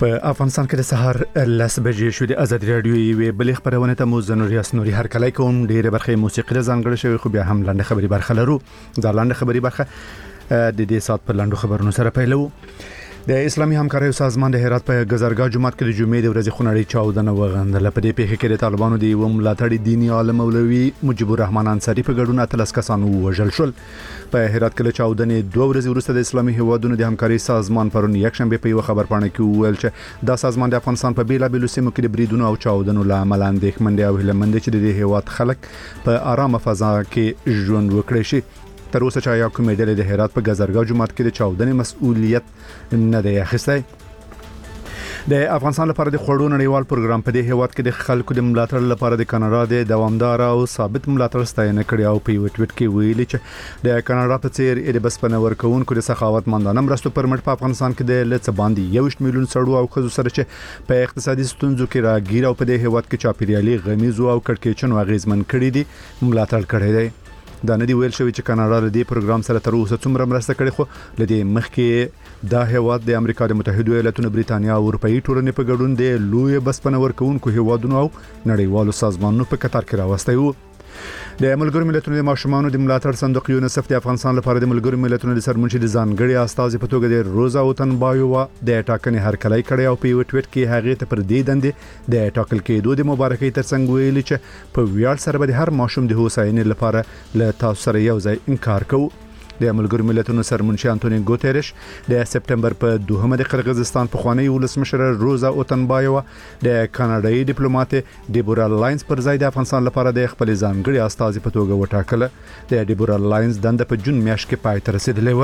په افغانستان کې د سهار 10 بجې شو د آزاد رادیو یوې بلې خبرونه ته مو زنوریاس نوري هر کله کوم ډیره برخه موسیقي ځانګړې شوی خو بیا هم لاندې خبري برخه لرو دا لاندې خبري برخه د دې سات په لاندو خبرونو سره پیلو د اسلامي همکارۍ سازمان د هرات په گذرګاه جمعات کې د جمعې د ورځې خونړۍ چاودنه وغندله په دې پیښه کې د طالبانو د یو ملاتړي دیني عالم مولوي مجيب الرحمن انصاري په ګډون 13 کسان وژل شول په هرات کې د چاودنې 2 ورځې وروسته د اسلامي هیوادونو د همکارۍ سازمان پرون یکشنبه په یو خبرپاڼه کې ویل چې دا سازمان د افغانستان په بیلابېلو سیمو کې د بریدونو او چاودنو لامل اندېښمن او هیلمند چې د هیواد خلک په آرامه فضا کې ژوند وکړي شي تر اوسه چې یو کومې ډلې د هرات په گذرګاه جمعات کې د چاودنې مسؤلیت نه دی اخیستی د افغانستان لپاره د خوړو نړیوال پروګرام په دې هیواد کې د خلکو د ملاتړ لپاره د کاناډا د دوامدار او ثابت ملاتړ ستاینه کړې او په یو ټویټ کې ویلي چې د کاناډا په څیر د بسپنه ورکوونکو د سخاوتمندانه مرستو پرمټ په افغانستان کې د لڅ باندې 1 میلیون سړو او خزو سره چې په اقتصادي ستونزو کې راګیر او په دې هیواد کې چاپیریالي غمیزو او کړکېچن واغېزمن کړي دي ملاتړ کړی دی دا نه دی ویل شوی چې کاناډا د دې پروګرام سره تر اوسه څومره مرسته کړې خو لدې مخکې دا هیواد د امریکا د متحده ایالاتونو بریتانیا او اروپאי ټولنې په ګډون د لوی بسپنه ورکوونکو هیوادونو او نړیوالو سازمانونو په قطار کې راوستي وو د ملګرو ملتونو د ماشومانو د ملاتړ صندوق یونیسف د افغانستان لپاره د ملګرو ملتونو د سرمنشي د ځانګړي استاذ په توګه د روزا اوتنبایووا د ټاکنې هرکلی کړی او په یو ټویټ کې هغه ته پر دې دندې د ټاکل کېدو د مبارکۍ ترڅنګ ویلي چې په ویاړ سره به هر ماشوم د هوساینې لپاره له تاسو سره یو ځای انکار کوو د ملګرو ملتونو سرمنشي انټونی ګوتيرش د سپټمبر په 2 د قرغیزستان په خوانی ولسمشر روزا اوتنبایووا د کاناډایي ډیپلوماټ ډیبورا لاینز پر ځای د افغانستان لپاره د خپل ځانګړي استاذ په توګه وټاکله د ډیبورا لاینز دنده په جون میاشت کې پای ته رسیدلې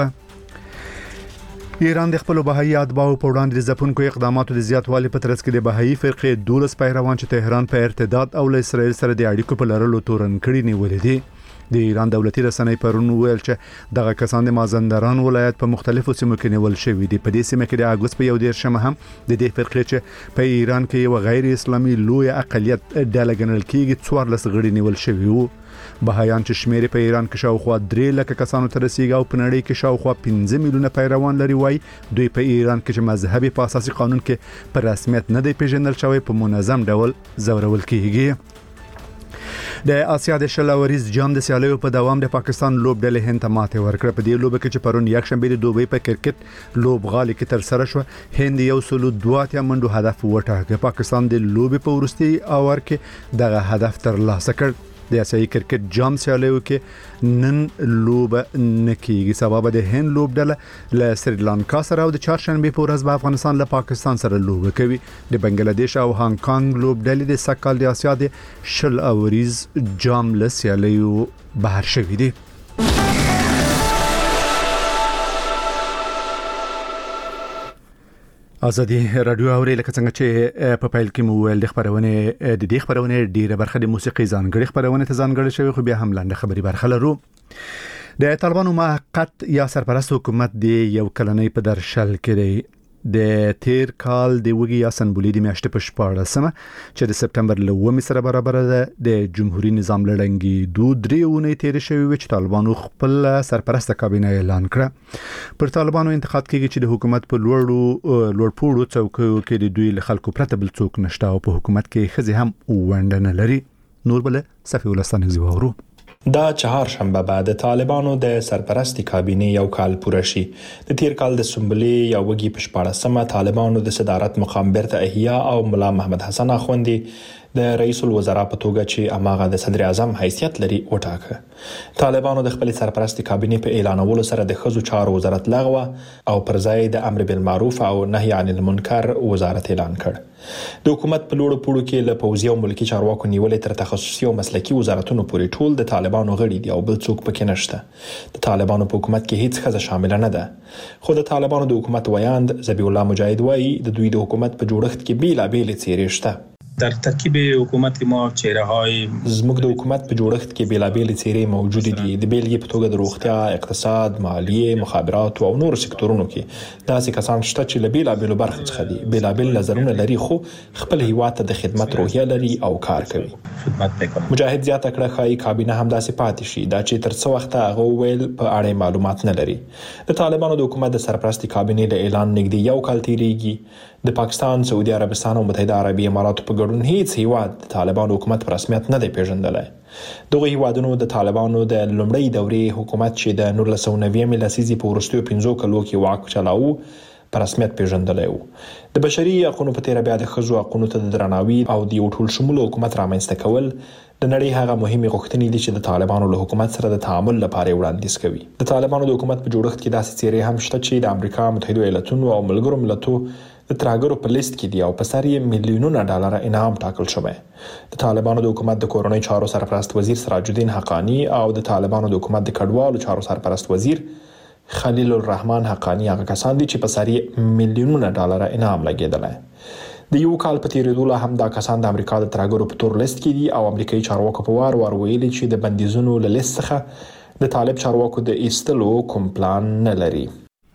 و ایران د خپل بهایي اتباعو په وړاندې د ځپونکو اقداماتو د زیاتوالي په ترڅ کې د بهایي فرقې 12 پیروان چې تهران په ارتداد او له اسرائیل سره د اړیکو په لرلو تورن کړي نیولې دي د ایران دولتي رسنۍ پرون ویل چې دغه کسان د مازندران ولایت په مختلفو سیمو کې نیول شوی دي په دې سیمه کې د اګوست په 11 هم د دې فرقې چې په ایران کې یو غیر اسلامي لوی اقلیت ډله ګڼل کېږي 14 غړي نیول شوی وو بهایان چې شمیر په ایران کې شاوخوا 3 لک کسانو ته رسیدي او په نړۍ کې شاوخوا 15 میلیونه پیروان لري وای دوی په ایران کې چې مذهبي په اساسي قانون کې پر رسمیت نه دی پیژندل شوی په منظم ډول زورول کېږي د آسیا د شلاوریز جام د سیالیو په دوام د پاکستان لوبډلې هند ته ماته ورکړه په دې لوبه کې چې پرون یکشنبه د دوبۍ په کرکټ لوبغالي کې تر سره شو هند یو سلو 2 منډو هدف وټاکه پاکستان د لوبې په ورستي اور کې دغه هدف ترلاسه کړ د آسیایي کرکټ جام سیالیو کې نن لوب نکېږي سبب د هند لوبډله له سریلانکا سره او د چهارشنبه په ورځ به افغانستان له پاکستان سره لوب کوي د بنگلاديش او هانګ کانګ لوبډلې د سکهال د آسیا د شل اوریز جام له سیالیو بهر شوې دي ازادي رادیو اوري لکه څنګه چې په پایل کې مو ویل د خبرونه ډیره برخه د موسیقي ځانګړي خبرونه ته ځانګړي شوی خو بیا هم لاندې خبري برخه لرو د طالبانو موقت یا سرپرست حکومت دی یو کلنۍ په درشل کې د تیر کال د وګي یا سنبولي د میاشتې په 14مه چې د سپټمبر ل 9 سره برابر ده د جمهوریت نظام لړنګي 2 اونۍ تیر شوی چې طالبانو خپل سرپرست کابینه اعلان کړ پر طالبانو انتقاد کوي چې د حکومت په لوړپوړو څوکیو کې د دوی خلکو پرته بل څوک نشته او په حکومت کې خزي هم وندنه لري نور بل صفي ولستان زیورو دا چهارشنبه بعد د طالبانو د سرپرستی کابینه یو کال پوره شي د تیر کال د سنبلې یا وګي په 14مه طالبانو د صدارت مقام بیرته احیا او مولا محمد حسن اخوندی د رئیس الوزرا په توګه چې اماغه د صدر اعظم حیثیت لري وټاکه طالبانو د خپل سرپرستی کابینه په اعلانولو سره د خزو چارو وزارت لغوه او پر ځای د امر بالمعروف او نهي عن المنکر وزارت اعلان کړ د حکومت په لوړو پوړو کې له پوځي او ملکی چارواکو نیولې تر تخصصي او مسلکي وزارتونو پورې ټول د طالبانو غړي دي او بل څوک پکې نشته د طالبانو په حکومت کې هیڅ خزه شامل نه ده خو د طالبانو د حکومت ویاند ذبیح الله مجاهد وایي د دوی د حکومت په جوړښت کې بیلابېلې څیرې شته در ترکیب حکومت ما چهره‌های زموږ د حکومت په جوړښت کې بیلابېل چیرې موجود دي. د بیلګې په توګه د روغتیا، اقتصاد، مالیه، مخابرات او نور سکتورونو کې داسې کسان شته چې له بیلابېلو برخو څخه دي. بیلابېل نظرونه لري خو خپل هیواد ته د خدمت روحیه لري او کار کوي. مجاهد زیاته کړه ښایي کابینه هم داسې پاتې شي. دا چې تر څو وخت هغه ویل په اړه معلومات نه لري. د طالبانو د حکومت د سرپرستی کابینه له اعلان نږدې یو کال تیریږي. د پاکستان، سعودي عربستان او متحده عربي اماراتو په ګډون هیڅ هیواد د طالبانو حکومت په رسمیت نه دی پیژندلی. دغه هیوادونو د طالبانو د لومړۍ دورې حکومت چې د 1990 لسیزې په وروستیو 5 کلو کې واک چلاوه په رسمیت پیژندلی و. د بشري حقوقو په تیر بیا د ښځو حقوقو ته د درناوي او د یو ټول شموله حکومت رامنځته کول د نړۍ هغه مهمه غوښتنې دي چې د طالبانو له حکومت سره د تعامل لپاره وړاندیز کوي. د طالبانو د حکومت په جوړښت کې داسې چیرې هم شته چې د امریکا متحده ایالاتونو او ملګرو ملتونو د ترهګرو په لیست کې دي او په سر یې میلیونونه ډالر انعام ټاکل شوی. د طالبانو د حکومت د کورنۍ چارو سرپرست وزیر سراج الدین حقانی او د طالبانو د حکومت د کډوالو چارو سرپرست وزیر خلیل الرحمن حقانی هغه کسان دي چې په سر یې میلیونونه ډالر انعام لګیدلی. د یو کال په تیریدو لا هم دا کسان د امریکا د ترهګرو په تور لیست کې دي او امریکایي چارواکو په وار ویلي چې د بندیزونو له لیست څخه د طالب چارواکو د ایستلو کوم پلان نه لري.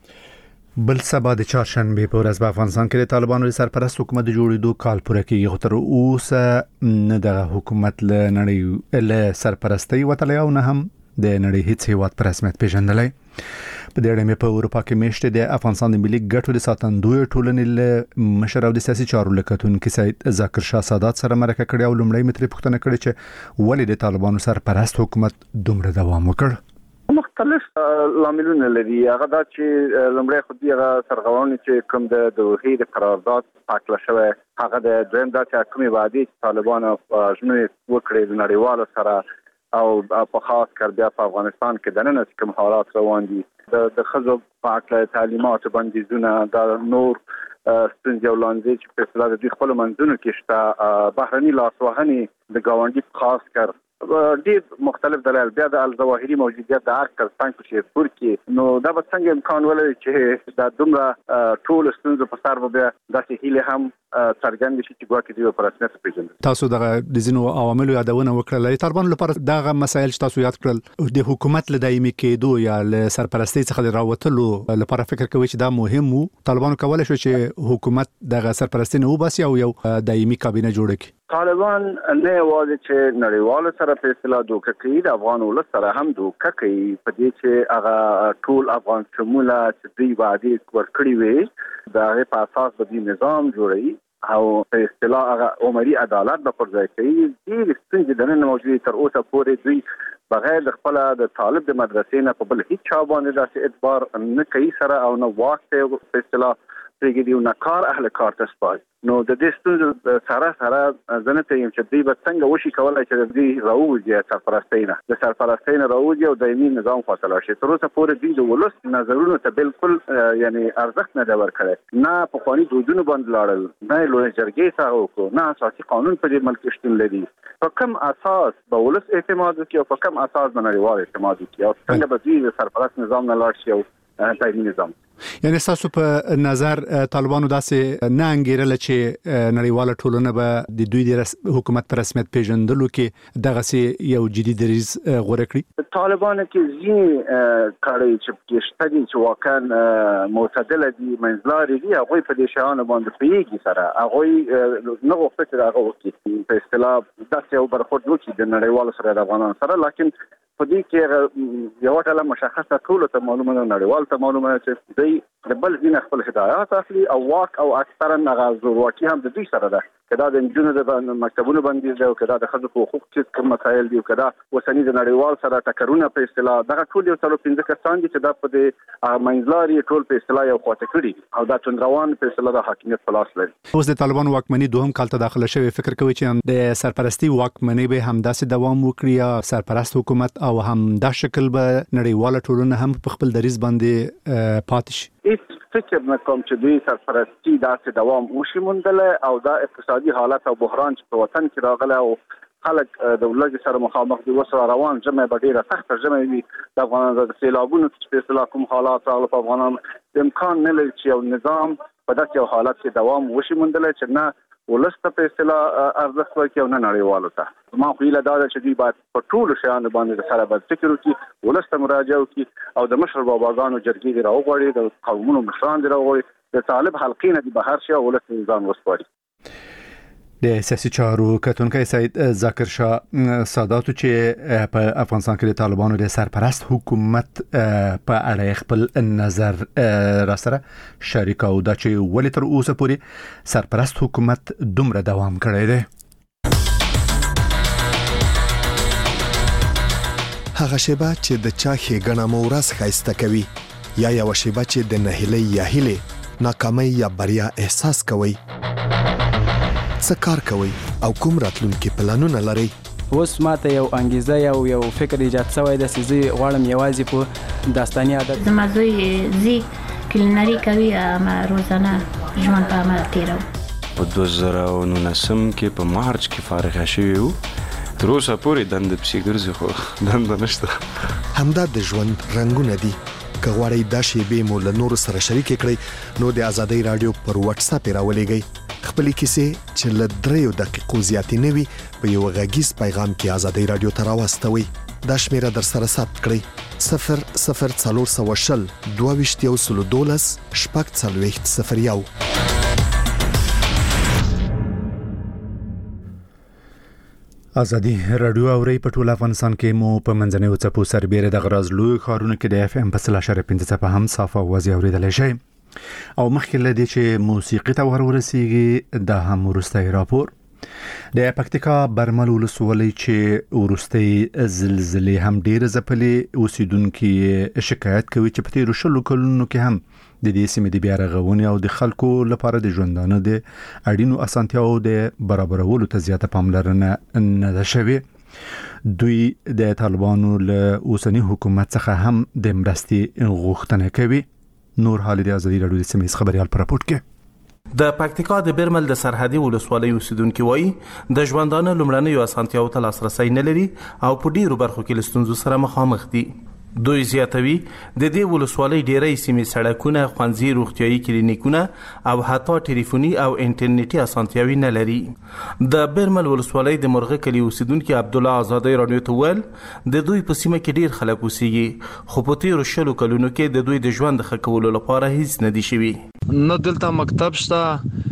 بل سبا د چهارشنبه په ورځ په افغانستان کې د طالبانو سرپرست حکومت د جوړېدو کال پوره کیږي. خو تر اوسه نه د حکومت له نړۍ له سرپرستی وتلی او نه هم د نړۍ هیڅ هیواد په رسمیت پیژندلی. په دې اړه په اروپا کې میشته د افغانستان د ملي ګټو د ساتندوی ټولنې له مشر او د سیاسي چارو لکتونکو سید ذاکر شاه سادات سره مرکه کړې او لومړی مترې پوښتنه کړې چې ولې د طالبانو سرپرست حکومت دومره دوام وکړ. مختلف لاملونه لري. هغه دا چې لومړی خو دغه سرغړونې چې کوم د دوحې د قرارداد پاکله شوی هغه د دویم دا چې کومې وعدې چې طالبانو ژمنې وکړې د نړیوالو سره او په خاص کر بیا په افغانستان کې د نن کوم حالات روان دي د ښځو پاکله تعلیمات بندیزونه د نور ستونزې او لانجې چې په اصطلاح د خپل منځونو کې شته بهرني لاسوهنې د ګاونډي خاص کر ډېر مختلف دلایل بیا د الظواهري موجودیت د عرض ترڅنګ په شیرپور کې نو دا به څنګه امکان ولري چې دا دومره ټول ستونزې په سر به داسې هیله هم څرګند شي چې ګواکې دوی په رسمیت پیژني. تاسو دغه د ځینو عواملو یادونه وکړه. طالبانو لپاره دغه مسایل چې تاسو یاد کړل د حکومت له دایمي کېدو یا له سرپرستی څخه د راوتلو لپاره فکر کوي چې دا مهم وو. طالبانو کولای شو چې حکومت دغه سرپرستی نه وباسي او یو دایمي کابینه جوړ کړي. طالبان نه یوازې چې نړیوالو سره په اصطلاح دوکه کوي د افغان ولس سره هم دوکه کوي په دې چې هغه ټول افغان شموله چې دوی وعدې ورکړي وي د هغې په اساس به دوی نظام جوړوي او په اصطلاح هغه عمري عدالت به پر ځای کوي. ډېرې ستونزې دننه موجودې تر اوسه پورې دوی بغیر د خپله د طالب د مدرسې نه په بل هیڅ چا باندې داسې اعتبار نه کوي سره او نه واک ته په اصطلاح پرېږدي او نه کار اهل کار ته سپاري. نو د دې ستونزو سره زه نه یم چې دوی به څنګه وشي کولی چې دوی راووځي سرپرستۍ نه د سرپرستۍ نه راووځي او دایمي نظام خواته لاړ شي. تر اوسه پورې دوی د ولس نظرونو ته بالکل یعنی ارزښت نه دی ورکړی، نه پخواني دودونو باندې لاړل، نه یې لویې جرګې څخه وکړو، نه اساسي قانون په دې ملک شتون لري. په کوم اساس به ولس اعتماد وکړي او په کوم اساس به نړیوال اعتماد وکړي او څنګه به دوی د سرپرست نظام نه لاړ شي او دایمي نظام. یعنی تاسو په نظر طالبانو داسې نه انګیرل چې نړیواله ټولنه به د دوی د حکومت په رسمیت پیژندلو کې دغه یو جدي دریځ غوره کړي؟ طالبانو کې ځینې کړي چې شته دي چې واقعا معتدله دي، منځلاري دي، هغوی په دې شیانو باندې پوهېږي سره هغوی نه غوښتل چې هغه وکړي په اصطلاح داسې یو برخورد وکړي د نړیوالو سره د افغانانو سره. لیکن په دې کې یو ډله مشخصه ټولو ته معلومه ده، نړیوال ته معلومه ده چې دوی د بل ځینې خپل هدایات اخلي او واک او اکثرا هغه زورواکي هم د دوی سره ده، که دا د نجونو د مکتبونو بندیز دی او که دا د ښځو په حقوق چې کوم مسایل دي او که دا اوسني د نړیوال سره ټکرونه په اصطلاح دغه ټول یو 15 کسان دي چې دا په دې منځلاري ټول په اصطلاح یو خواته کړي او دا چندروان په اصطلاح د حاکمیت په لاس لري. اوس د طالبانو واکمني دوهم کال ته داخله شوی، فکر کوي چې د سرپرستی واکمني به همداسې دوام وکړي یا سرپرست حکومت او هم دا شکل به نړیواله ټولنه هم په خپل دریځ باندې پاتې شي؟ هیڅ فکر نه کوم چې دوی سرپرستی داسې دوام وشي موندلی او دا اقتصادي حالت او بحران چې په وطن کې راغلی او خلک د ولږې سره مخامخ دي وسره روان ژمی به ډېره سخته ژمی وي. د افغانانو د سیلابونو چې په اصطلاح کوم حالات راغله په افغانانو امکان نه لري چې یو نظام په داسې یو حالت کې دوام وشي موندلی چې نه ولسته په اصطلاح ارزښت ورکړي او نه نړیوالو ته. ما خو هیله دا ده چې دوی باید په ټولو شیانو باندې سره باید فکر وکړي، ولسته مراجعه وکړي او د مشر باباګانو جرګې دې راوغواړي، د قومونو مشران دې راوغواړي، د طالب حلقې نه دې بهر شي او ولسته ځان وسپاري. د سیاسي چارو کتونکي سید ذاکر شاه ساداتو چې په افغانستان کې د طالبانو د سرپرست حکومت په اړه خپل نظر را سره شریک او دا چې ولې تر اوسه پورې سرپرست حکومت دومره دوام کړی دی. هغه شیبه چې د چا ښېګڼه مو ورځ ښایسته کوي یا یوه شیبه چې د نهیلۍ یا هیلې ناکامۍ یا بریا احساس کوئ، څه کار کوي او کوم راتلونکي پلانونه لري؟ اوس ماته یو انګیزه یو فکر ایجاد شوی دی چې زه غواړم یوازې په داستاني عادت زما زوی کلینري کوي، ما روزانه ژوند په عمل تیرو. په 2019 کې په مارچ کې فارغه شوی وو، تر اوسه پورې دنده پسې ګرځي خو دنده نشته. همدا د ژوند رنګونه دي. که غواړئ دا شیبې مو له نورو سره شریکې کړئ نو د ازادۍ راډیو پر واتس اپ راولېږئ. خپلې کیسې چې له 3 دقیقو زیاتې نه وي په یو غږیز پیغام کې ازادۍ راډیو ته راواستوئ. دا شمیره در سره ثبت کړئ 00420 22 4001. ازادي رادیو اوري په ټول افغانستان کې مو په منځنۍ وڅپو سربېره د غراز لوی ښارونو کې د FM په 0.5 هم صافه اوازې اوریدلی شئ. او مخکې له دې چې موسیقي ته ورسیږي دا هم وروستی راپور د پکتیکا برمل ولسوالۍ چې وروستۍ زلزلې هم ډېر ځپلې اوسیدونکي شکایت کوي چې په تیرو 20 کلونو کې هم د دې سیمې د بیا رغونې او د خلکو لپاره د ژوندانه د اړینو اسانتیاو د برابرولو ته زیاته پاملرنه نه ده شوې. دوی د طالبانو له اوسنی حکومت څخه هم د مرستې غوښتنه کوي. نور حال د ازادي راډیو د سیمې خبريال پر راپورټ کې د پکتیکا د برمل د سرحدي ولسوالۍ اوسیدونکو وایي د ژوندانه لومړنیو اسانتیاو ته لاسرسي نه لري او په ډیرو برخو کې له ستونزو سره مخامخ دي. دوی زیاتوي د دې ولسوالۍ ډیری سیمې سړکونه، ښوونځي، روغتیايي کلینیکونه او حتی ټلیفوني او انټرنیټي اسانتیاوي نه لري. د برمل ولسوالۍ د مرغه کلی اوسیدونکو عبد الله ازادۍ راډیو ته ویل د دوی په سیمه کې ډیر خلک اوسېږي خو په تیرو 20 کلونو کې د دوی د ژوند ښه کولو لپاره هیڅ نه دي شوي. نه دلته مکتب شته،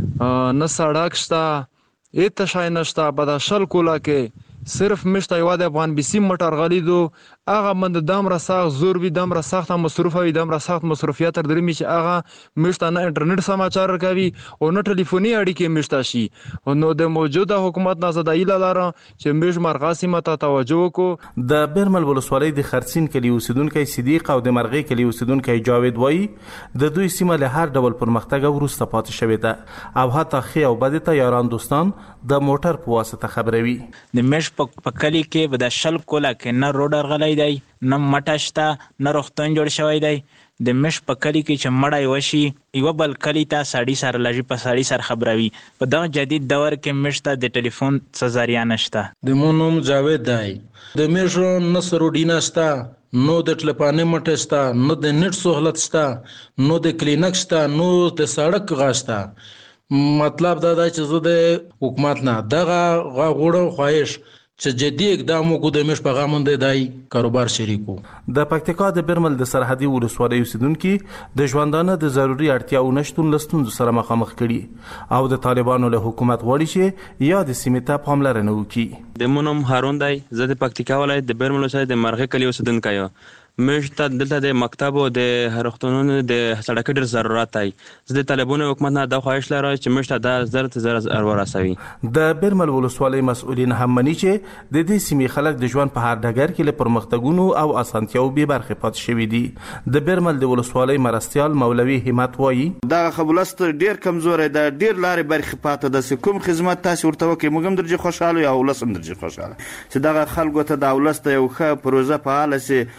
نه سړک شته، هیڅ شی نشته. په دا 20 کولا کې صرف مشته یو د افغان بي سي موټر غلیدو هغه مند دامره ساخ زور وي، دامره سخت مصرف وي، دامره سخت مصرفیات تر درې چې هغه مشته نه انټرنیټ سماچار کوي او نه ټلیفوني اړیکې مشته شي. نو د موجوده حکومت نه زده ایله لاره چې مش مرغاسي مته توجه وکړو. د برمل ولسوالۍ د خرسین کلی اوسیدونکو صدیق او د مرغې کلی اوسیدونکو جاوید وایي د دوی سیمه له هر ډول پرمختګ وروسته پاتې شوې ده او حتی خې او بد ته یاران دوستان د موټر په واسطه خبروي. د مش په کلی کې به د 20 کولا کې نه روډر غلای دی، نه مټه شته، نه روغتون جوړ شوی دی. د مش په کلی کې چې مړی وشي یو بل کلی ته سړی سره لږی په سړی سره خبروي. په دغه جدید دور کې مش ته د ټلیفون څه ذریعہ نشته. د مونوم جاوید دی، د مش نه سروډینا شته، نو د ټلیفون مټه شته، نو د نت سہولت شته، نو د کلینیک شته، نو د سړک غاشته. مطلب دا دی چې زه د حکومت نه دغه غوړم خواهش چې جدي اقدام وکړو د مش په غامنده دای کاروبار شریکو. د پکتیکا د برمل د سرحدي ولسوالۍ اوسیدونکو د ژوندانه د ضروري اړتیاو نشټون لستون سره مخامخ کړي او د طالبانو له حکومت غواړي چې یا د سیمې ته پاملرنه وکړي. د مونم هارون دی، زه د پکتیکا ولایت د برمل ولسوالۍ د مرغه کلی اوسیدونکی یم. مشته دلته د مکتب او د روغتونونو د سړک ډیر ضرورت دی. زه د طالبانو حکومت نه د خواهش لرم چې مشته د زر ورسوي. د برمل ولسوالۍ مسؤلین هم مني چې د دې سیمې خلک د ژوند په هر ډګر کې له پرمختګونو او اسانتیاو به برخه پات شوي دي. د برمل د ولسوالۍ مرستيال مولوي همت وایي دا خبرست ډیر کمزور دی، ډیر لارې برخه پات د کوم خدمات تاسو ورته وکي موږ هم درجه خوشاله او ولس هم درجه خوشاله چې دا خلکو ته د ولست یو ښه پروژه فعال سي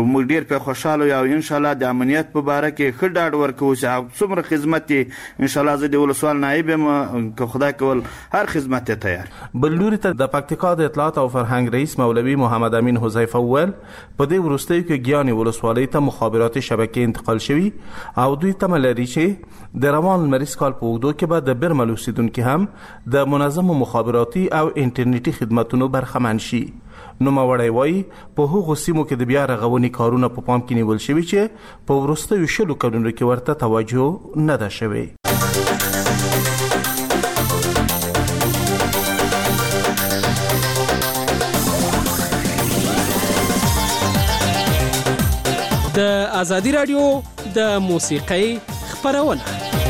موږ ډیر په خوشاله یو ان شاء الله د امنیت په اړه کې ښه ډاډ ورکوو چې څومره خدمت ان شاء الله زه د ولسوال نائب یم که خدای کول هر خدمت ته تیار. بل لوري ته د پکتیکا د اطلاعات او فرهنګ رئیس مولوي محمد امین حذیفه وویل په دې وروستیو کې ګیانې ولسوالۍ ته مخابراتي شبکې انتقال شوي او دوی تمه لري چې د روان لمریز کال په اوږدو کې به د برمل اوسیدونکي هم د منظمو مخابراتي او انټرنیټي خدماتونو برخمن شي. نوموړی وایي په هغو سیمو کې د بیا رغونې کارونه په پام کې نیول شوي چې په وروستیو 20 کلونو کې ورته توجه نه ده شوې. د ازادي رادیو د موسیقۍ خپرونه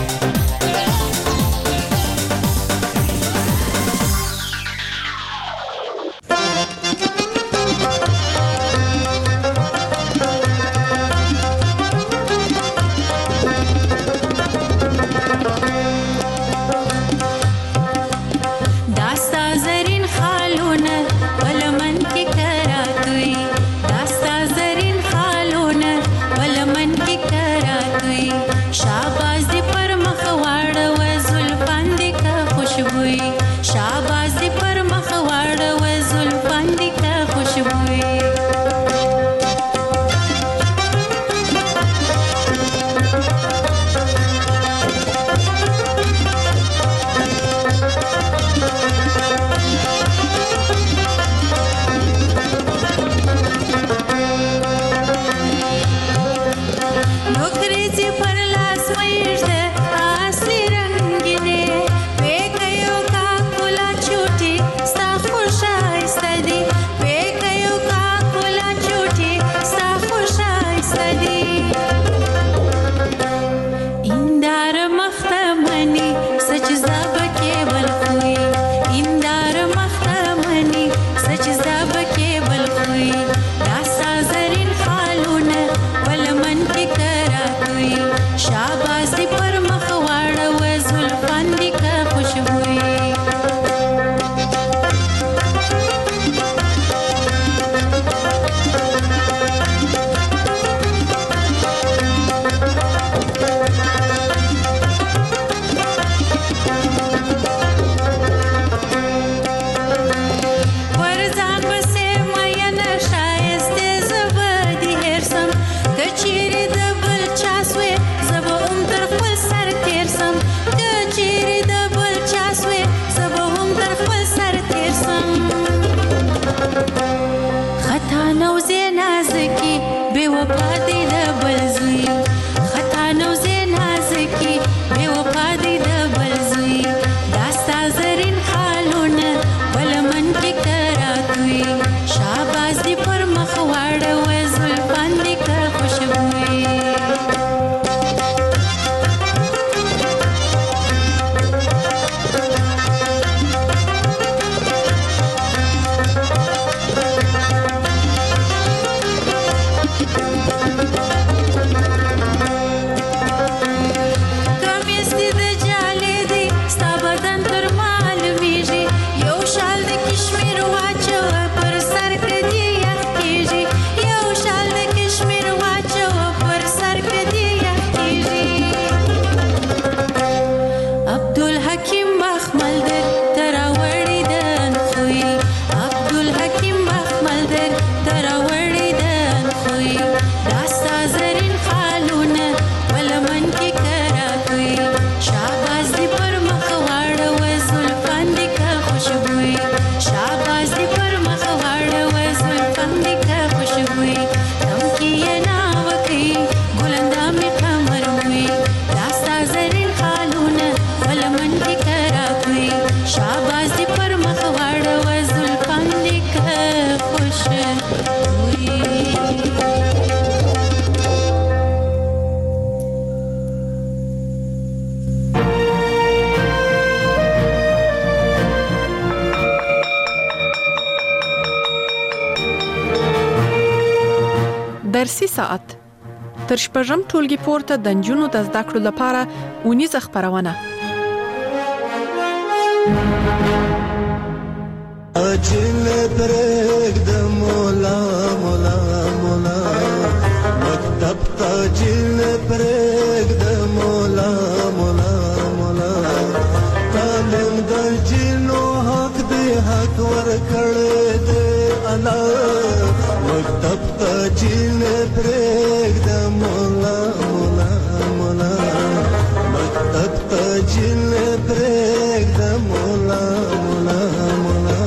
درسي ساعت تر شپږم ټولګي پورته د نجونو د زده کړو لپاره اونیزه خپرونه اجل پرګ د مولا مولا مولا والا مکتب ته جیل پرېږد مولا مولا مولا مکتب ته جیل پرېږد مولا مولا مولا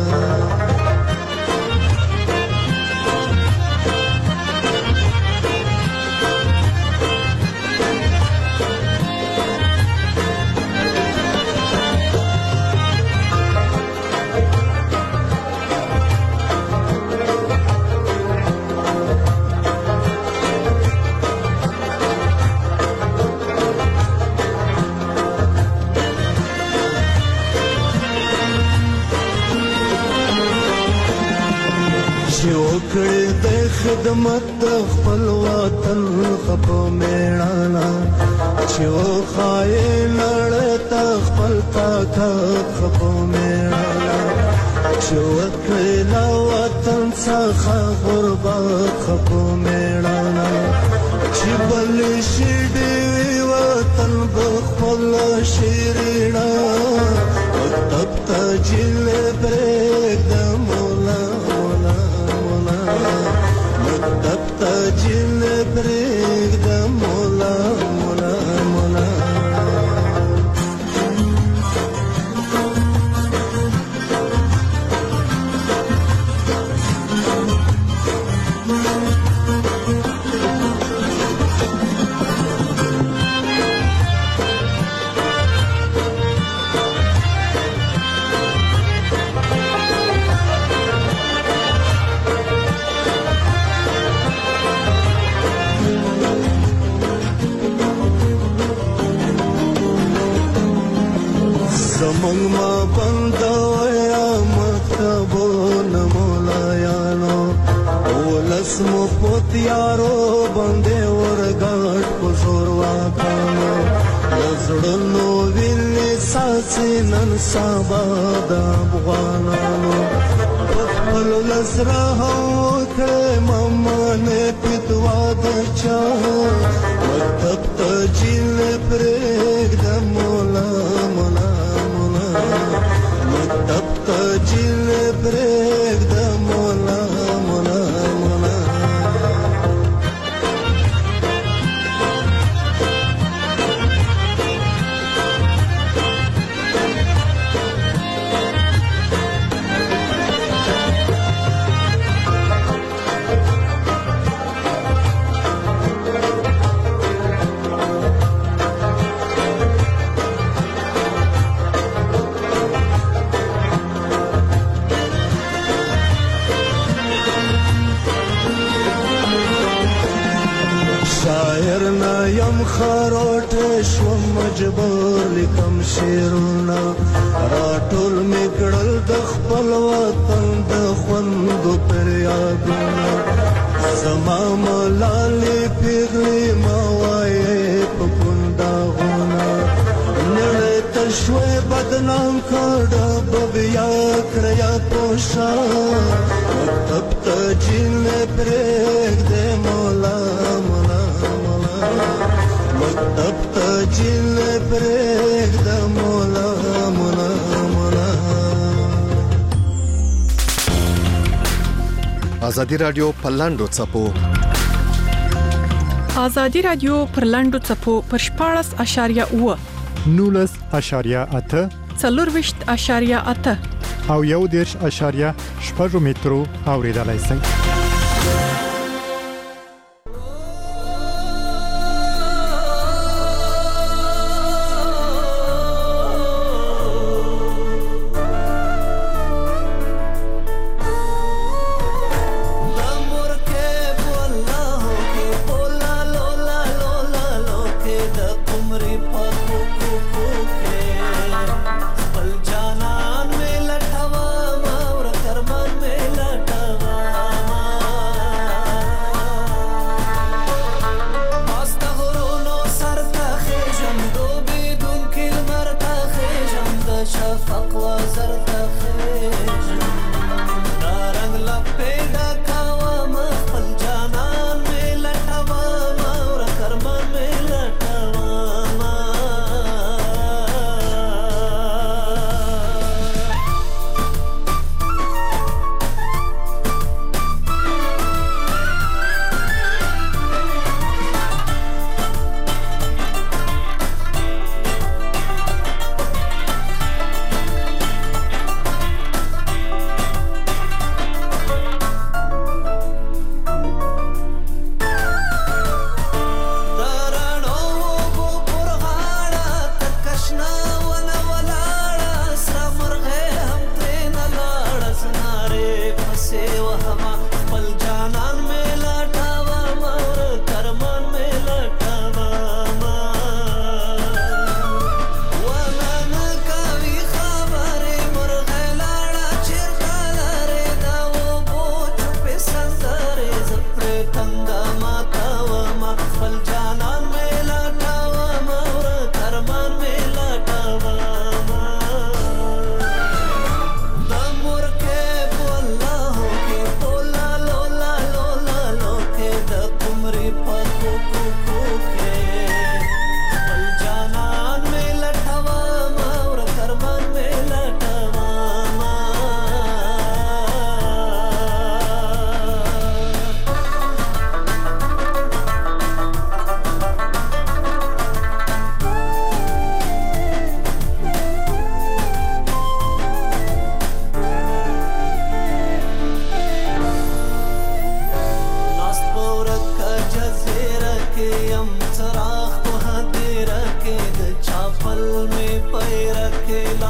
وکړې د خدمت د خپل وطن خپو میړانا چې وخایې نړۍ ته خپل طاقت خپو میړانا چې وکړې د وطن څخه غربت خپو میړانا چې بل شي دې وطن بخپل شیرینا مکتب ته جیل پرېږد مولا مکتب ته جیل پرېږد مولا مولا مولا زمونږ ما بندویا مکتبونه مولایانو ولس مو په تیارو باندې ورګاټ په زور واکانو له زړونو وینې څاڅي نن سبا د افغانانو په خپلو لس راهم وکړې ممانې فتوا د چا مکتب ته جیل پرېږد مولا مولا مکتب ته جیل پرېږد مولا مولا مولا شاعر نه یم خروټه شوم مجبور لیکم شعرونه راټول مې کړل د خپل وطن د خوندو فریادونه زما ملالې پیغلې ما وایې په کنداغونه نړۍ ته شوی بدنام کړه به بیا کړیا پوښه مکتب ته جیل پرېږد مولا مولا مکتب ته جیل پرېږد مولا مولا مولا ازادي رادیو په لاندو څپو ازادي رادیو پر لاندو څپو پر 14.8 19.8 24.8 او 1.8 مترو اوریدلای شئ. जाना में लठवा मावर करमन में लठवा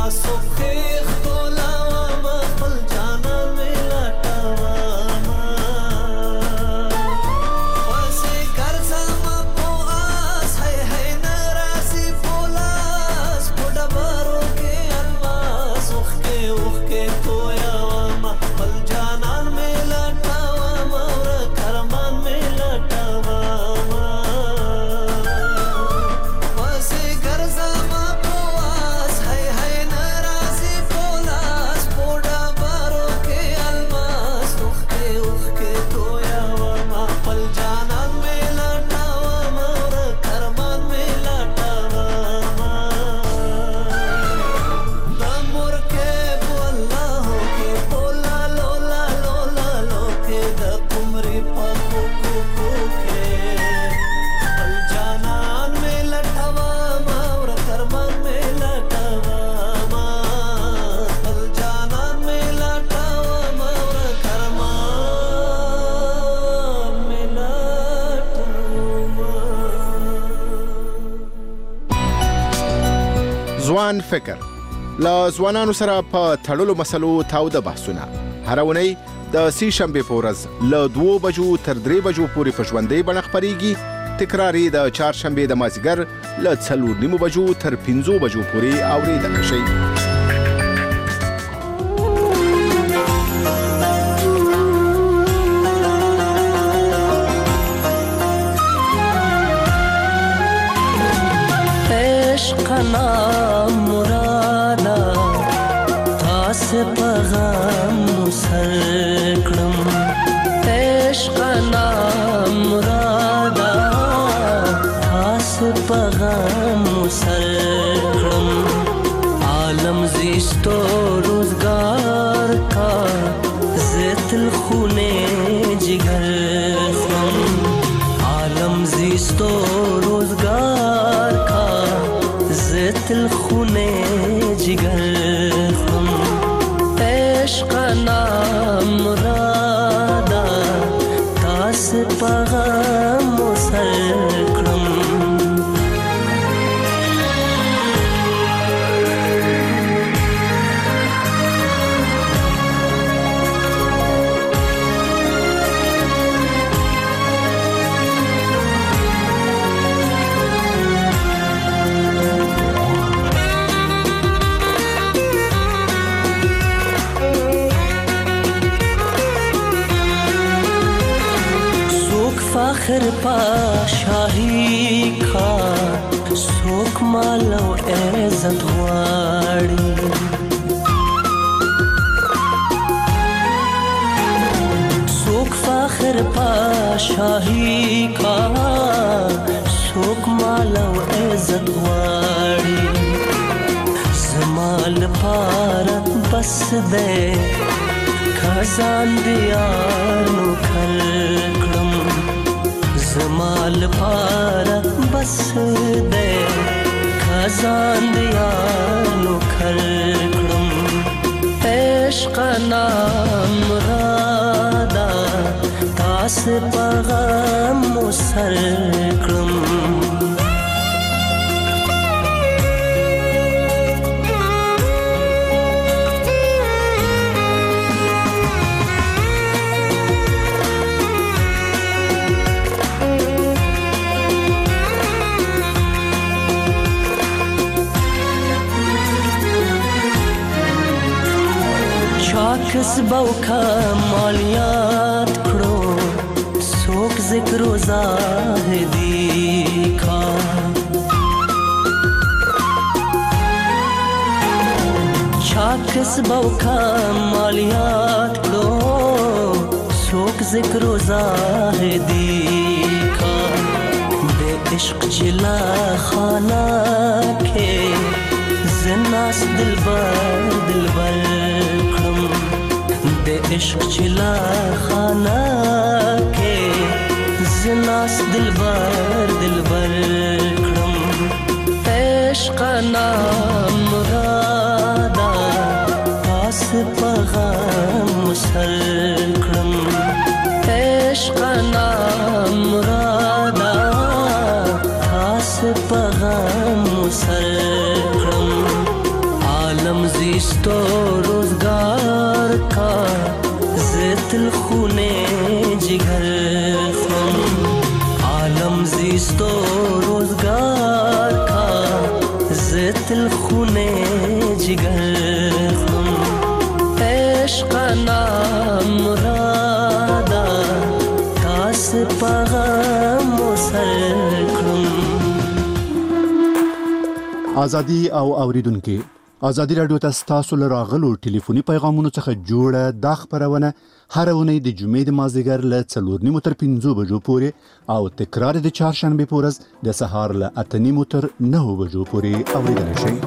ځوان فکر لا ځوانانو سره په تړلو مسلو تاوده بحثونه هر اونۍ د سې شنبې په ورځ له 2 بجو تر 3 بجو پورې په ژوندۍ بڼه خپرېږي. تکرار یې د چهارشنبې د مازدیګر له 4:30 بجو تر 5 بجو پورې اورېدلی شئ. عشقنا مرادا تاسو پیغام سر کړم عشقنا مرادا تاسو پیغام سر کړم عالم زیستو روزگار کا زتل خونه جگر خم عالم زیستو روزگار کا زتل خونه جگر خم عشقنا مرادا تاس پیغام سر کړم فخر پا شاہی کا سوک مالو عزت غواړي سوک فخر پا شاہی کا سوک مالو عزت غواړي زمال پارا بس دے خزان دیانو کھل زمال پارا بس دے خزان دیانو کھل کړم عشقنا مرادا تاس پیغام سر کړم کسبو کا مالیات کړو څوک ذکر و زاهدی کا چا کسبو کا مالیات کړو څوک ذکر و زاهدی کا د عشق چلا خانہ کې زناس دلبر دلبر د عشق چلا خانہ کې زناس دلبر دلبر کړم عشقنا مرادا تاس پیغام سر کړم عشقنا مرادا تاس پیغام سر کړم عالم तो रोजगार का ज़ितल खूने जिगर आलम ज़िस्तो रोजगार का ज़ितल खूने जिगर इश्क़ नाम मुरादा तास पैगाम मुसलकम। ازادي او اوریدونکو ازادي رادیو تاسو له راغلو ټلیفوني پیغامونو څخه جوړه د خبرونه هر ونې د جمعې د مازدیګر له 4:30 تر 5 بجو پورې او تکرار د چهارشنبه پورز د سهار له 8:30 تر 9 بجو پورې اوریدل شي.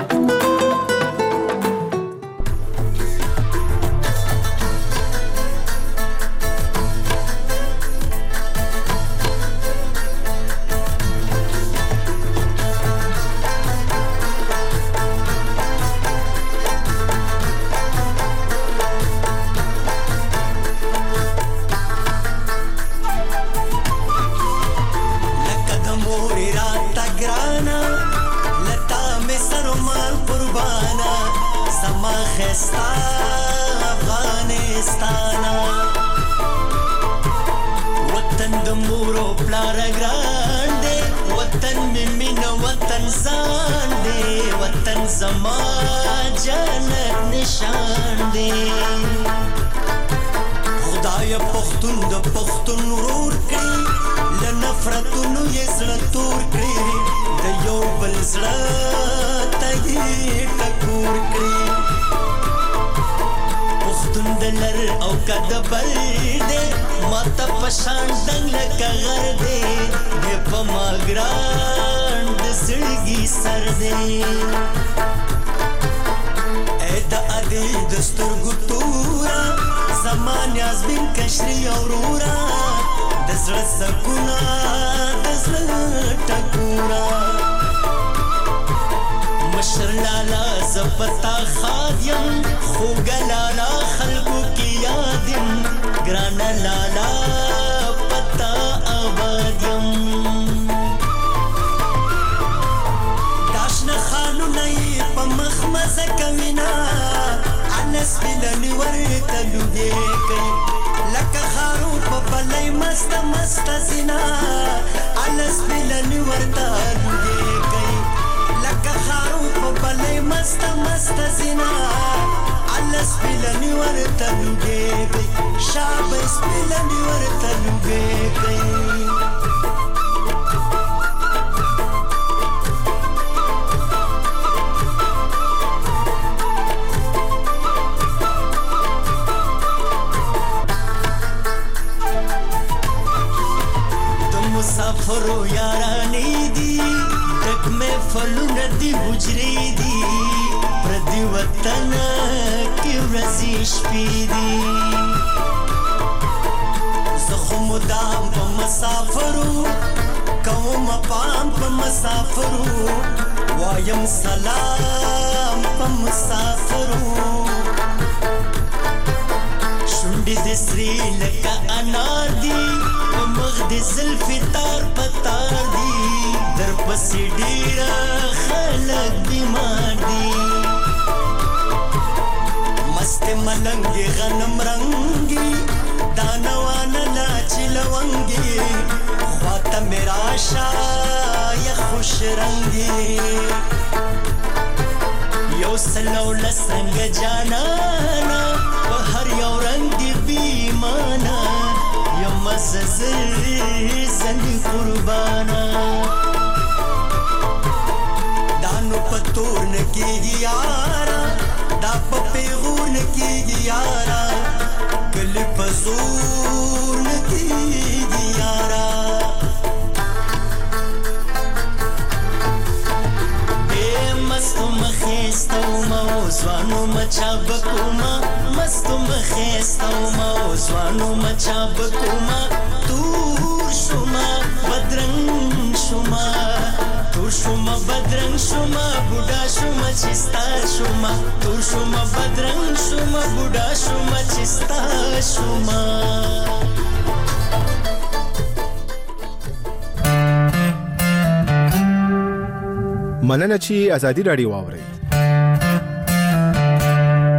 مننه چې ازادي رادیو واوري.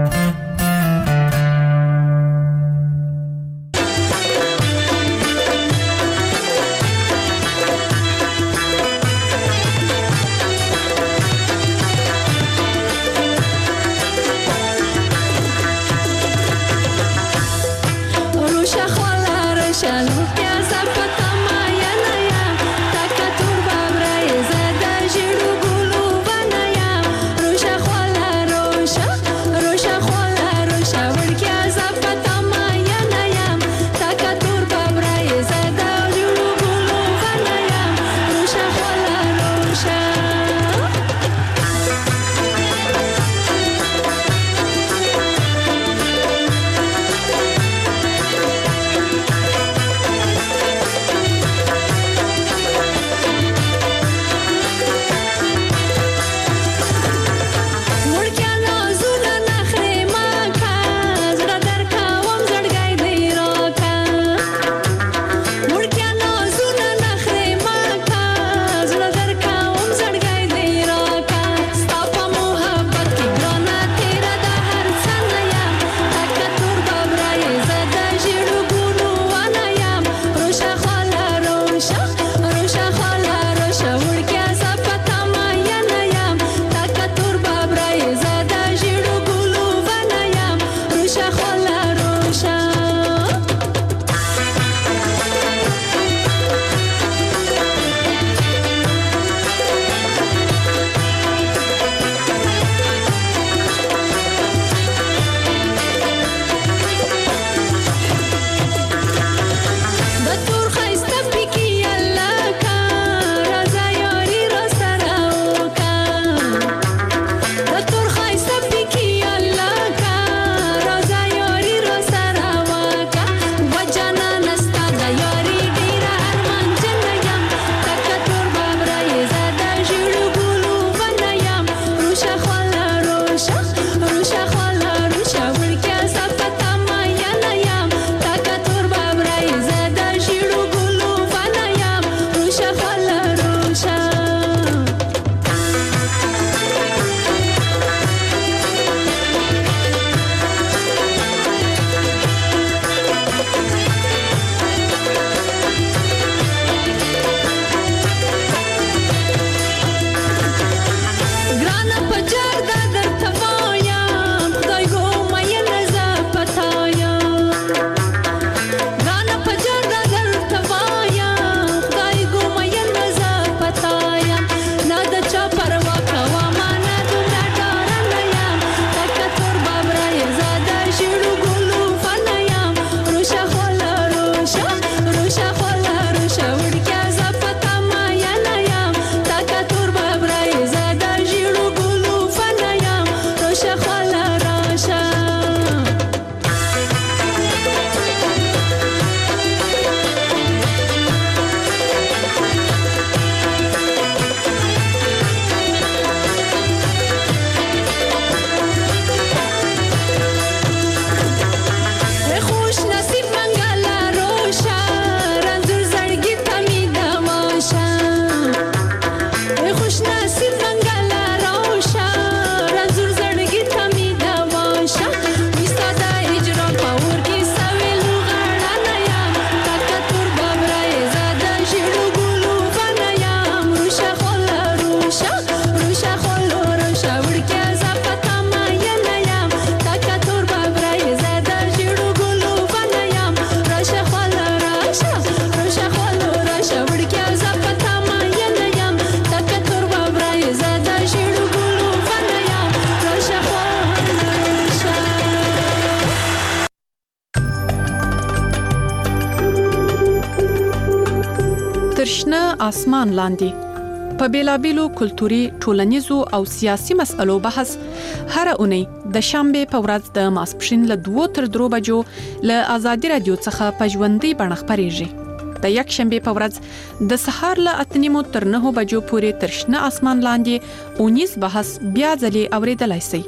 اسمان لاندې په بیلابیلو کلتوري ټولنیزو او سیاسي مسألو بحث هر اونۍ د شنبه په ورځ د ماسپښین له 2 تر 3 بجو له آزادي رادیو څخه په ژوندۍ بڼه خبرېږي. د یک شنبه په ورځ د سهار له 8 تر 9 بجو پورې تر شنه اسمان لاندې اونیز بحث بیا ځلې اوریدلای شئ.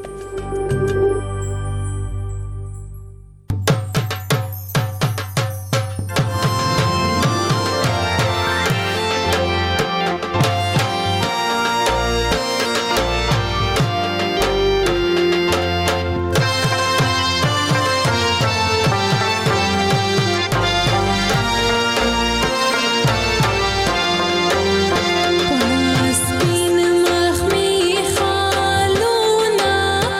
Spin mach mi khaluna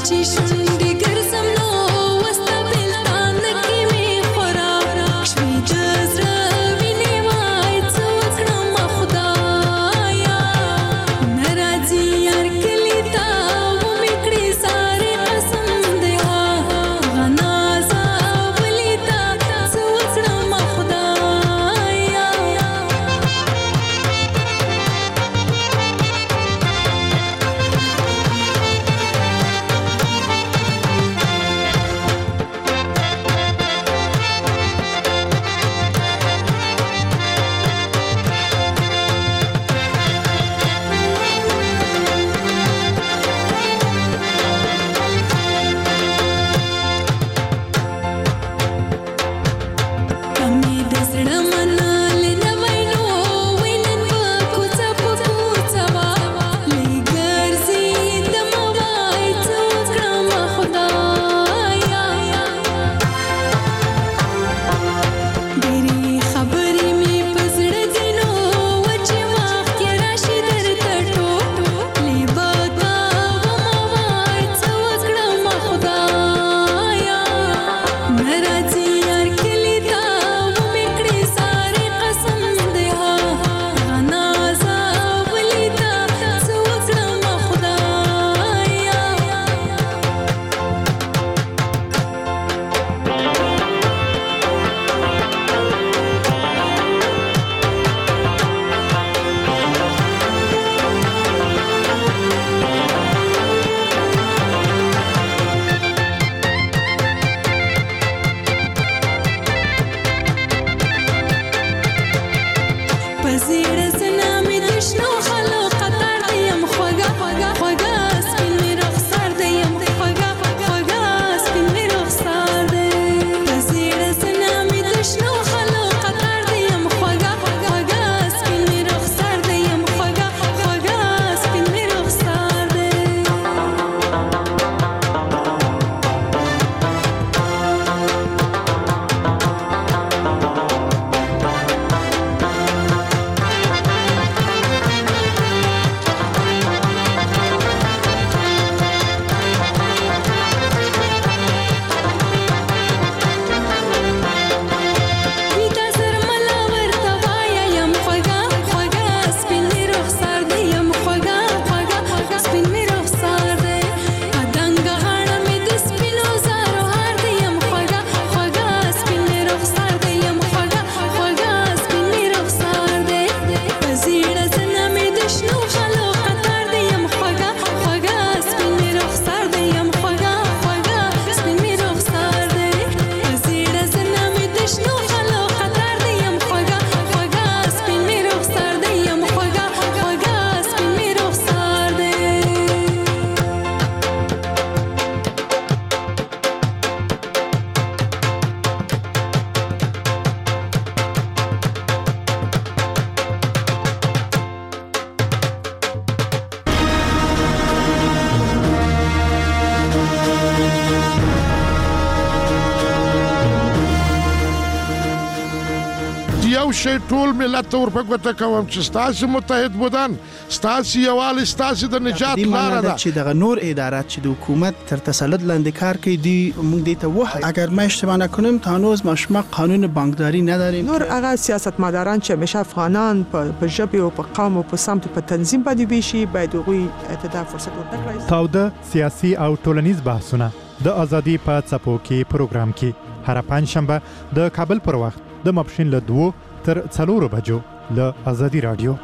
یو شی ټول ملت ته ورپګوته کوم چې ستاسو متحد بودن ستاسو یووالي ستاسو د نجات لاره ده چې دغه نور ادارات چې د حکومت تر تسلط لاندې کار کوي دی موږ دې ته وایو اگر ما اشتباه نکنم تا هنوز ما قانون بانکداری نداریم نور هغه سیاستمداران چې همیشه افغانان په ژبه او په قوم او په سمت په تنظیم باندې ویشي باید غوي ته فرصت ورکړي تاوده سیاسي او ټولنیز بحثونه د ازادي په څپو کې پروګرام کې هر پنځشنبه د کابل پر وخت د ماپښین له 2 تر 4 بجو له ازادي رادیو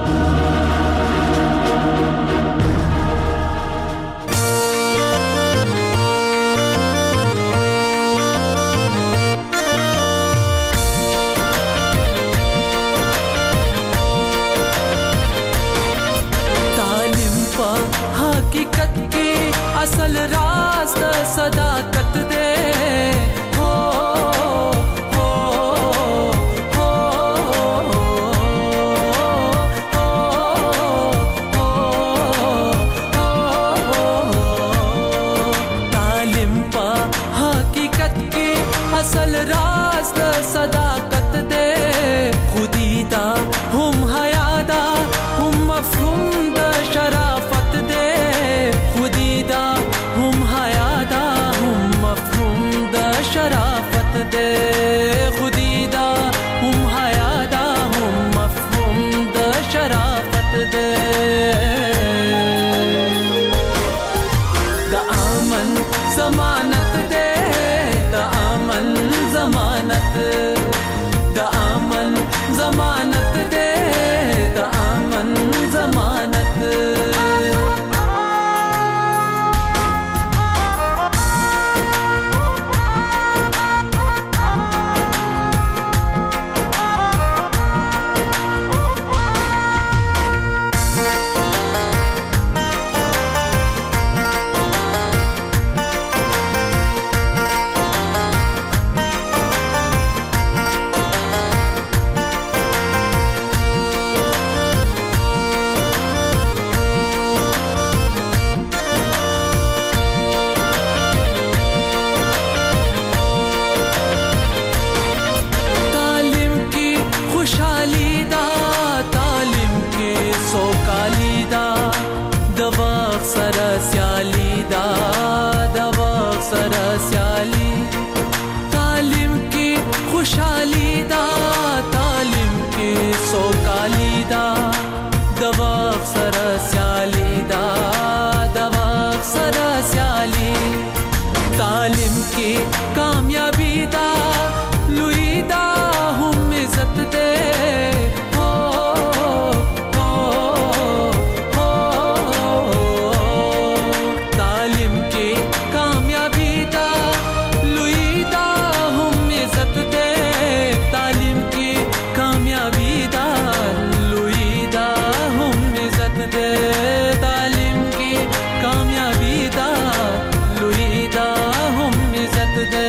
तालिम पा हकीकत के असल राज द सदाकत दे असल राज द सदाकत दे खुदीदा हम हयादा हम मफहूम द शराफत दे खुदीदा हम ضمانت دے د امن ضمانت د امن ضمانت دے د امن ضمانت तालिम की कामयाबी दा लुई दा हम इज्जत दे हो तालिम की कामयाबी दा लुई दा हम इज्जत दे तालिम की कामयाबी दा लुई दा हम इज्जत दे तालिम की कामयाबी दा लुई दा हम इज्जत दे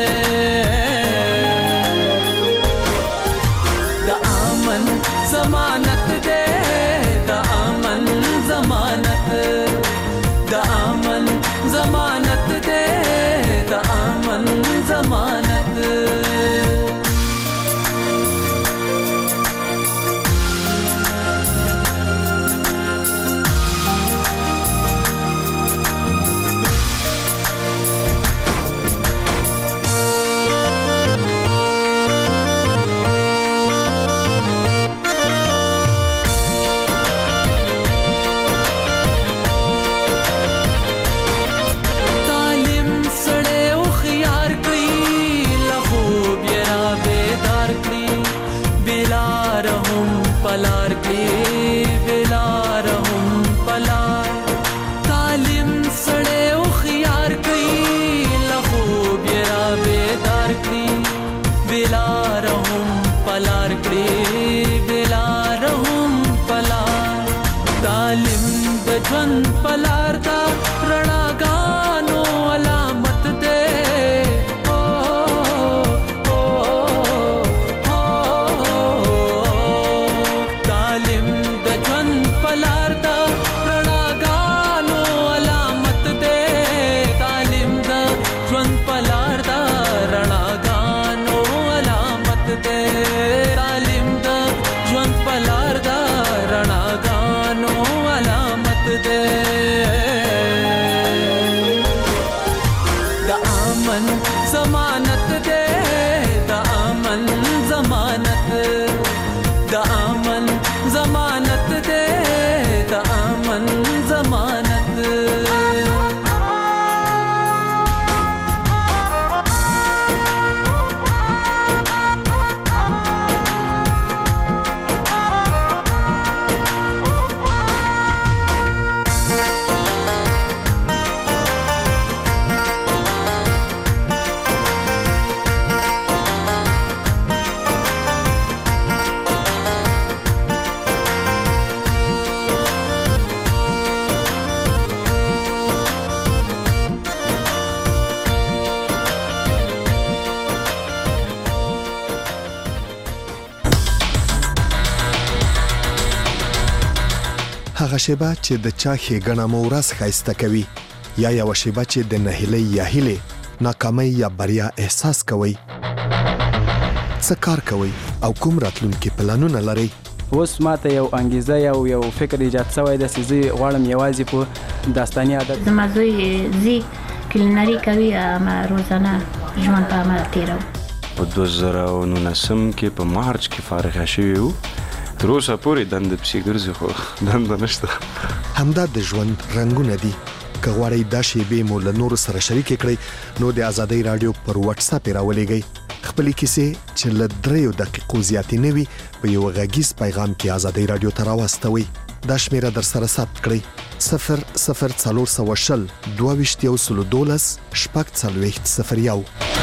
द अमन ज़मानत दे द अमन ज़मानत द अमन ज़मानत दे द अमन ज़मानत पलार के बेलार हम पलार तालिम सड़े उखियार कई लखूब यरा बेदार कई बेलार हम पलार के बेलार हम पलार तालिम दजवन पलार दा रणा गानो अलामत दे ज़मानत दे द अमन ज़मानत द अमन ज़मानत दे द अमन ज़मानत هغه شیبه چې د چا ښېګڼه مو ورځ ښایسته کوي یا یوه شیبه چې د نهیلۍ یا هیلې ناکامۍ یا بریا احساس کوئ څه کار کوئ او کوم راتلونکي پلانونه لرئ اوس ماته یو انګیزه یو فکر ایجاد شوی دی چې زه غواړم یوازې په داستاني عادت زما زوی زی کلینري کوي ما روزانه ژوند په عمل تیرو په 2019 کې په مارچ کې فارغ شوی وو تر اوسه پورې دنده پسې ګرځي خو دنده نشته همدا د ژوند رنګونه دي کغواړی دا شیبې مو له نور سره شریک کړئ نو د ازادي رادیو پر واتس اپ راولېږئ خپل کیسې چې له 3 دقیقو زیاتې نه وي په یو غږیز پیغام کې ازادي رادیو ته راوستوي دا شمیره در سره ثبت کړئ 00420 22 شپږ 01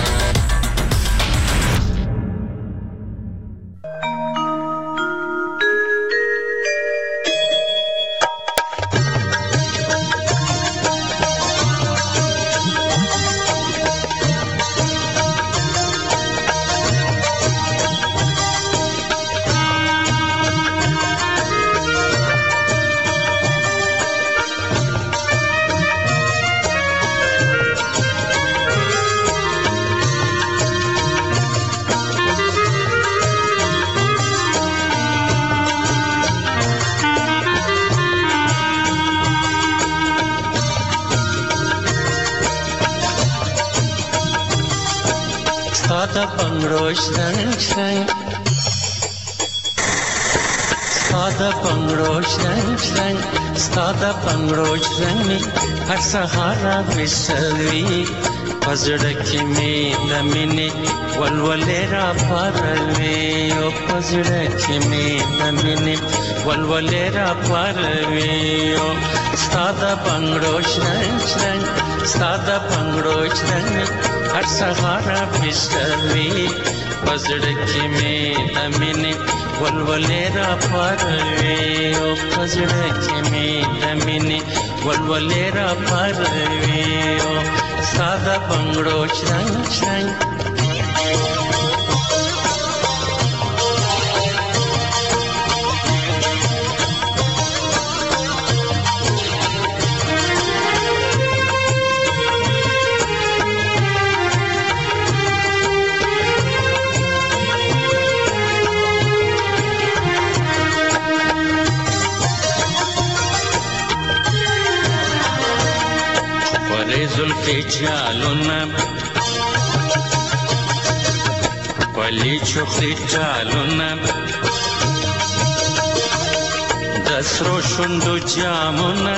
Stada bangro shang shang, stada bangro shang shang, stada bangro shang. Har sahara misalvi, pazrak mein damine, walwalera parve. O pazrak mein damine, walwalera parve. O stada bangro shang shang, stada bangro shang. हर सहारा फिसलवी पजड़की में दमिने वलवलेरा परवे ओ पजड़की में दमिने वलवलेरा परवे ओ सादा बंगड़ो छंग छंग जुल्फे चालूना पली चुखी चालूना दसरो शुंडू जामुना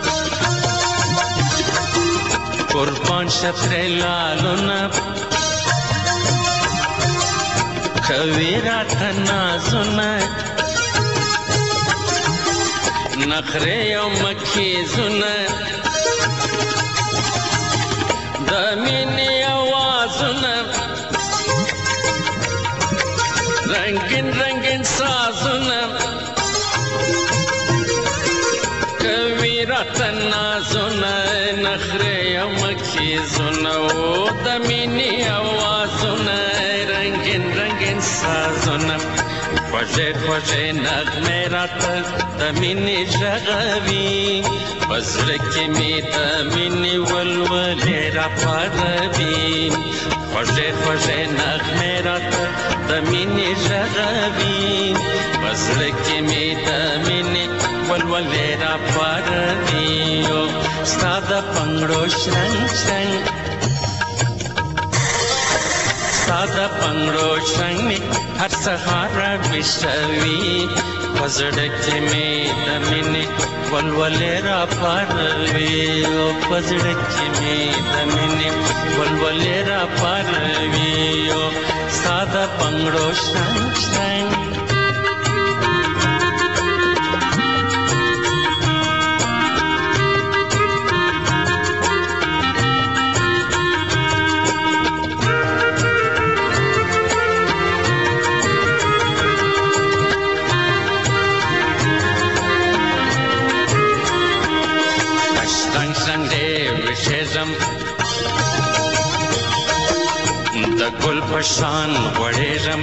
कुर्बान शतरे लालूना कवीरा तनाजुना नखरे यो मक्खी जुना दमीनी आवाज़ुना रंगीन रंगीन साज़ुना कवीरा तन्नाज़ुना नखरे यमकी ज़ुना ओ दमीनी आवाज़ुना रंगीन रंगीन साज़ुना ख्वाजे ख्वाजे नगमे रात दमीनी जगवी बज़रकी में दमीनी वलवलेरा परवी ख्वाजे ख्वाजे नगमे रात दमीनी जगवी बज़रकी में दमीनी वलवलेरा परवी ओ सादा पंगड़ो शंग शंग सादा पंगड़ो शंग हर सहारा विश्वी पजड़की में दमिने वलवलेरा परवे ओ पजड़की में दमिने वलवलेरा परवे ओ सादा पंगड़ो शंग शंग द गुल पशान वड़ेरम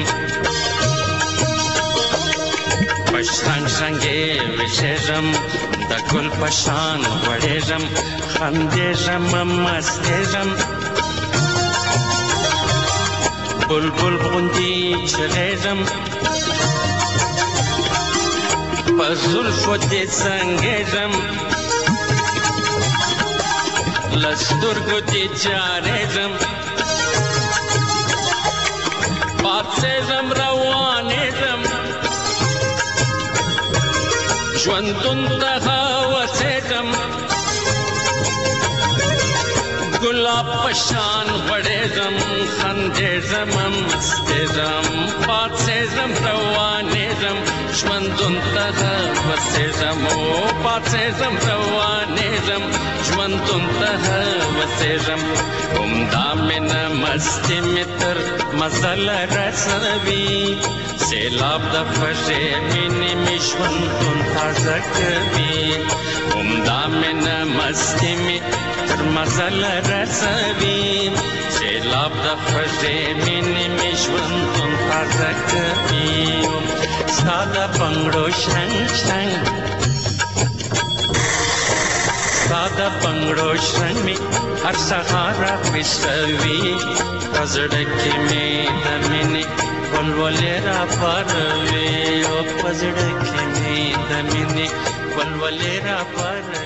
पशरंग संगे विशेरम द गुल पशान वड़ेरम खंदेरम मस्तेरम बुलबुल बुंदी चलेरम पजुल फुदे संगेरम लस्तुर गुदी चारेरम पासेरम रवानेरम ज्वंतुन तहावसेरम ګلاب پشان غړېږم خندېږم مستېږم پاڅېږم روانېږم ژوندون ته وسېږم پاڅېږم روانېږم ژوندون ته وسېږم همدا مینه مستي مې تر مزل رسوي سیلاب د خوږې مینې مې ژوندون تازه کوي همدا مینه مستي مې تر مزل رسوي سیلاب د خوږې مینې مې ژوندون تازه کوي ستا د بنګړو شرنګ شرنګ ستا د بنګړو شرنګ مې هر سهار راخیستوي په زړه کې مې د مینې ولولې راپاروي او په زړه کې مې د مینې ولولې راپاروي